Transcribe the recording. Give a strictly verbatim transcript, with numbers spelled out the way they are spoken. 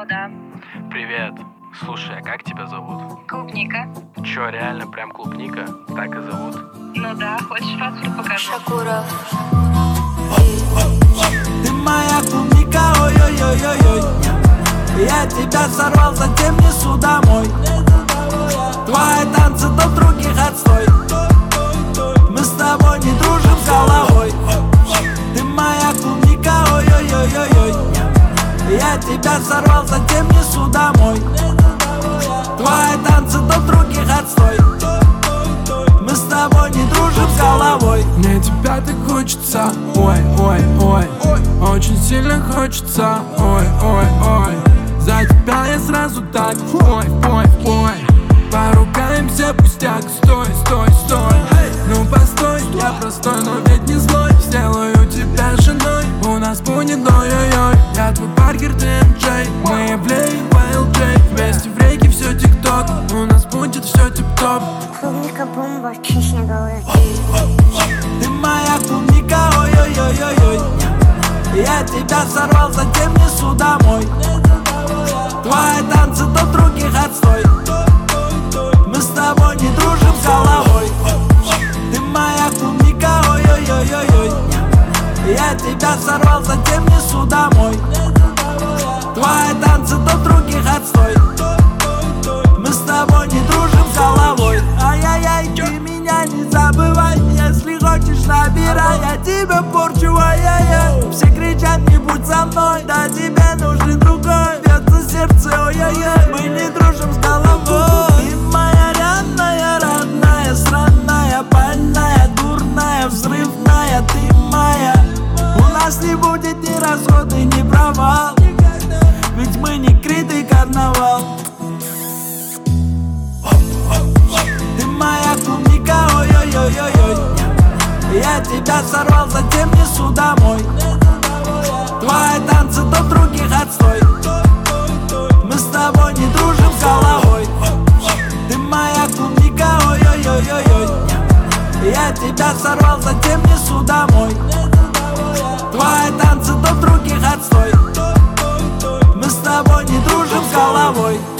да. Привет. Слушай, а как тебя зовут? Клубника. Чё, реально прям клубника? Так и зовут? Ну да, хочешь паспорт покажу? Шакура. Ты моя клубника, ой-ой-ой-ой-ой. Я тебя сорвал, затем несу домой. Твои танцы до других отстой. Мы с тобой не дружим с головой. Ты моя клубника, ой-ой-ой-ой-ой. Я тебя сорвал, затем несу домой. Твои танцы до других отстой. Мы с тобой не дружим с головой. Мне тебя так хочется, ой, ой, ой. Очень сильно хочется, ой, ой, ой. За тебя я сразу так, ой, ой, ой. Поругаемся, пустяк, стой, стой, стой. Ну постой, я простой, но ведь не злой. Сделаю тебя женой, у нас будет ой-ой-ой. Я твой Паркер, ты эм джей, мы являем Вайл Джей. Вместе в рейке все тик-ток, у нас будет все тип-топ. Клубника бомба, чища головы. Ты моя клубника, ой-ой-ой-ой-ой. Я тебя сорвал, затем несу домой. Твои танцы до других отстой. Мы с тобой не дружим с головой. Ты моя клубника, ой-ой-ой-ой-ой. Я тебя сорвал, затем несу домой. Твои танцы до других отстой. Мы с тобой не дружим с головой. Ай-яй-яй, ты меня не забывай. Если хочешь, набирай, я тебя порчу, ай-яй-яй. Все кричат, не будь со мной, да тебе нужен другой. Бьется сердце, ой-ой-ой, мы не дружим с головой. Ты моя родная, родная, странная, больная, дурная, взрывная. Ты моя. У нас не будет ни расходы, ни провал. Ведь мы не Крит и карнавал. Ты моя клубника, ой-ой-ой-ой-ой. Я тебя сорвал, затем несу домой. Твои танцы до других отстой. Мы с тобой не дружим с головой. Ты моя клубника, ой-ой-ой-ой-ой. Я тебя сорвал, затем несу домой. Твои танцы до других отстой. Мы с тобой не дружим с головой.